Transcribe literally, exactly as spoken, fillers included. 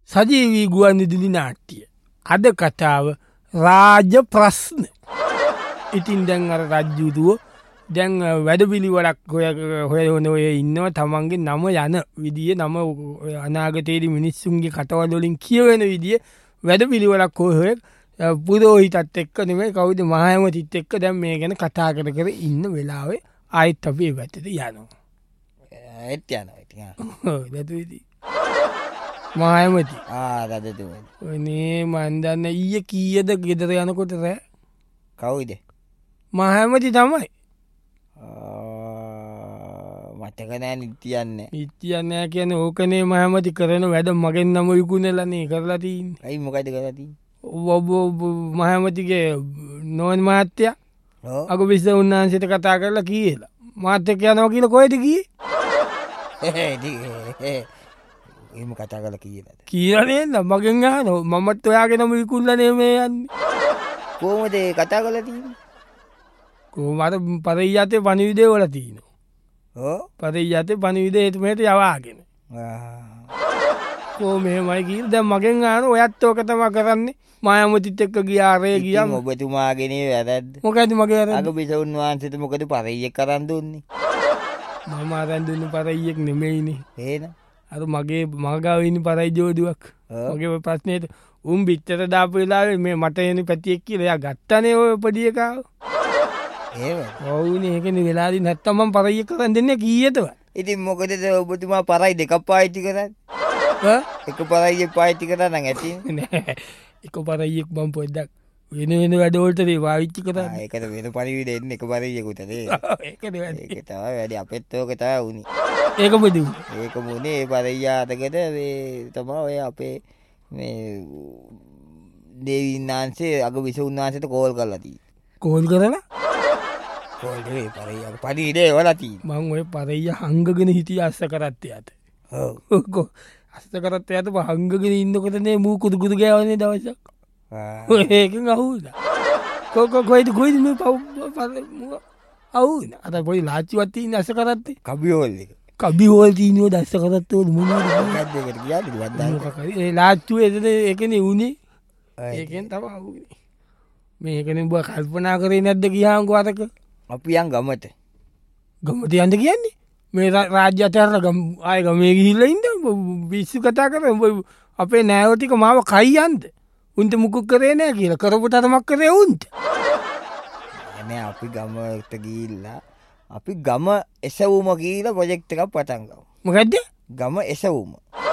සජීවී ගුවන් විදුලි නාට්‍ය. අද කතාව රාජ ප්‍රශ්න. ඉතින් දැන් අර රජ්ජුරුවෝ දැන් වැඩ පිළිවෙලක් හොය හොය හොන ඔය ඉන්නවා තමන්ගේ නම යන විදිය නම අනාගතයේදී මිනිස්සුන්ගේ කටවල් වලින් කියවෙන විදිය වැඩ පිළිවෙලක් හොය හොය පුරෝහිතත් එක්ක නෙමෙයි කවුද මහ ඇමතිත් එක්ක දැන් මේ ගැන කතා කර කර ඉන්න වෙලාවේ ආයෙත් අපි ඒ පැත්තට යනවා. ඒත් යනවා ඉතින්. ඔව් දැතුයි. මහ ඇමති. ආ රජතුමනි. ඔනේ මන් දන්න ඊයේ කීයද ගෙදර යනකොට රෑ? කවුද? මහ ඇමති තමයි. මතක නෑ නිත්‍යන්නේ. නිත්‍යන්නේ නෑ කියන්නේ ඕකනේ මහ ඇමති කරන වැඩ මගෙන් නම විකුණලානේ කරලා තින්නේ. අයි මොකද කරලා තින්නේ? ඔබ මහ ඇමතිගේ නෝන් මහත්තයා ඔව් අග විශ්ව උන්වහන්සේට කතා කරලා කීයලා. මාත් එක්ක යනවා කියලා කොහෙද ගියේ? එහෙම කතා කරලා කීයලාද? කියලා නේද මගෙන් අහනවා මමත් ඔයාගේ නම විකුණලා මේ යන්නේ. කොහොමද කතා කරලා තින්නේ? කොහොමද පරියතේ පණිවිඩය වල තියෙනවා. ඔව් පරියතේ පණිවිඩය එතුමේට යවාගෙන. කො මෙහෙමයි කියලා දැන් මගෙන් අහනවා ඔයත් ඕක තමයි කරන්නේ. මායමතිත් එක්ක ගියා රේ ගියා. ඉතින් ඔබතුමාගේනේ වැරද්ද. මොකද මගේ වැරද්ද? අග බිසවුන් වහන්සේට මොකද පරියෙක් කරන් දුන්නේ? මම අරන් දුන්නේ පරියෙක් නෙමෙයිනේ. එහෙනම් අර මගේ මගාව ඉන්න පරයි ජෝඩුවක්. මගේ ඔය ප්‍රශ්නේට උන් පිටතට දාපු වෙලාවේ මේ මට එන පැතියෙක් කියලා එයා ගත්තනේ ඔය පොඩි එකා. එහෙම. ඔව්නේ ඒකනේ වෙලාදී නැත්තම් මම පරියෙක් කරන් දෙන්නේ කීයටවත්. ඉතින් මොකටද ඔබතුමා පරයි දෙකක් පාවිච්චි කරන්නේ? ඈ එක පරයියක් පාවිච්චි කරා නම් ඇති. නෑ. එක පරියෙක් මම පොඩ්ඩක් වෙන වෙන වැඩ වලට ඒ පාවිච්චි කරා. ආ ඒකට වෙන පරිවිද එන්නේ එක පරියෙකුට නේ. ඒකනේ වැඩි. ඒක තමයි වැඩි අපෙත් ඕක තමයි උනේ. ඒක මොදු. ඒක මොනේ ඒ පරියාතකට මේ තමයි ඔය අපේ මේ දේවින්නාන්සේ අග විසුන්නාන්සේට කෝල් කරලා තියෙන්නේ. කෝල් කරලා කෝල් දෙවේ පරියා පරිවිදේ වල තියෙන්නේ. මම ඔය පරිය හංගගෙන හිටිය අස්ස කරත් යට. ඔව්. අස්ස කරත් යට හංගගෙන ඉන්නකොටනේ මූ කුදු කුදු ගෑවනේ දවසක්. ඔය ඒකෙන් අහුවුණා. කො කො කොයිද කොයිද මේ පව් අහුවුණා. අර පොඩි ලාච්චුවක් තියෙන අස්ස කරත්තේ. කබියෝල් එක. කබිහෝල් තියෙනවා දැස්ස කරත්තේ මොනවද මොකක්ද ඒකට කියන්නේ වද්දා. මොකක් හරි ඒ ලාච්චුව එතන ඒකනේ උනේ. ඒකෙන් තමයි අහුවුනේ. මේකනේ ඔබ කල්පනා කරේ නැද්ද ගියාන්කෝ අතක? අපි යන් ගමට. ගමට යන්න කියන්නේ? මේ රාජ්‍ය අතරන ගම ආය ගමේ ගිහිල්ලා ඉන්න විශ්ව කතා කරේ අපේ නෑයෝ ටික මාව කයි යන්ද? උන්ට මුකුත් කරේ නෑ කියලා කරපු තරමක් කරේ උන්ට. අනේ අපි ගමට ගිහිල්ලා අපි ගම එසවුම කියලා ප්‍රොජෙක්ට් එකක් පටන් ගමු. මොකද්ද? ගම එසවුම.